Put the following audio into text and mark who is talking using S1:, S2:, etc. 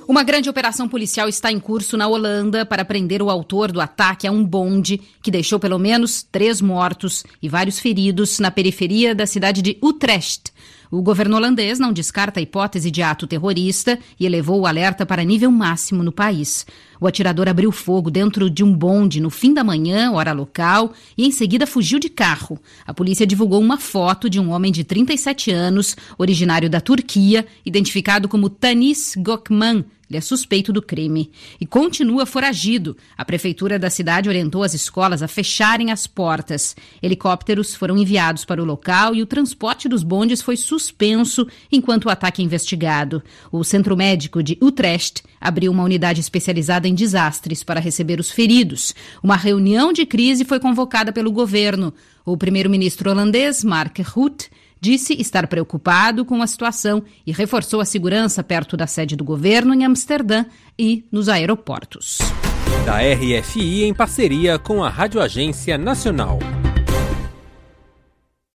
S1: Uma grande operação policial está em curso na Holanda para prender o autor do ataque a um bonde que deixou pelo menos 3 mortos e vários feridos na periferia da cidade de Utrecht. O governo holandês não descarta a hipótese de ato terrorista e elevou o alerta para nível máximo no país. O atirador abriu fogo dentro de um bonde no fim da manhã, hora local, e em seguida fugiu de carro. A polícia divulgou uma foto de um homem de 37 anos, originário da Turquia, identificado como Tanis Gökmen. Ele é suspeito do crime e continua foragido. A prefeitura da cidade orientou as escolas a fecharem as portas. Helicópteros foram enviados para o local e o transporte dos bondes foi suspenso enquanto o ataque é investigado. O Centro Médico de Utrecht abriu uma unidade especializada em desastres para receber os feridos. Uma reunião de crise foi convocada pelo governo. O primeiro-ministro holandês, Mark Rutte, disse estar preocupado com a situação e reforçou a segurança perto da sede do governo em Amsterdã e nos aeroportos.
S2: Da RFI em parceria com a Rádio Agência Nacional.